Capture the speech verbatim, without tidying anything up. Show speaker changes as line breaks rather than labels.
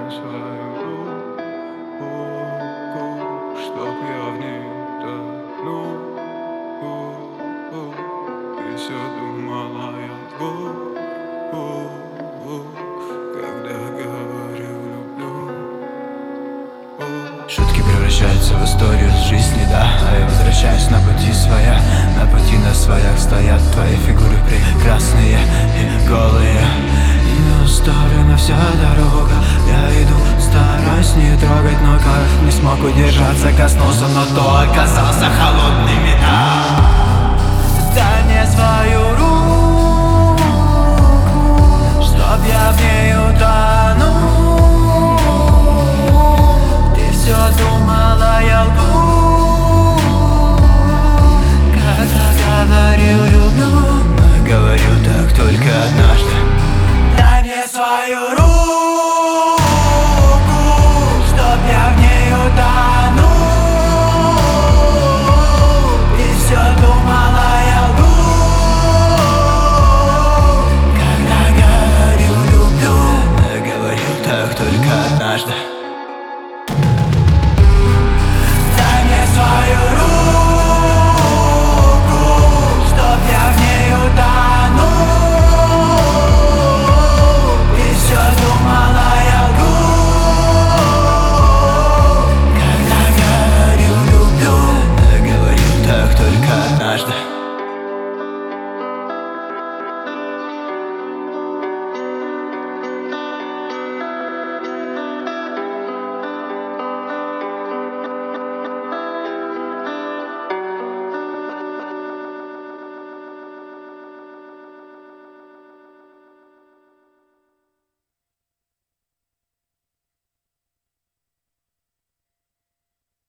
мне свою руку, чтоб я в ней тонул. Ты все думала, я лгу, когда говорю люблю.
Шутки превращаются в историю с жизни, да. А я возвращаюсь на пути своя. На пути на своях стоят твои фигуры прекрасные и голые. И не оставлена вся дорога. Я иду, стараюсь не трогать, но как не смог удержаться, коснулся, но то оказался холодным металл. Дай мне свою руку, чтоб я в ней утонул.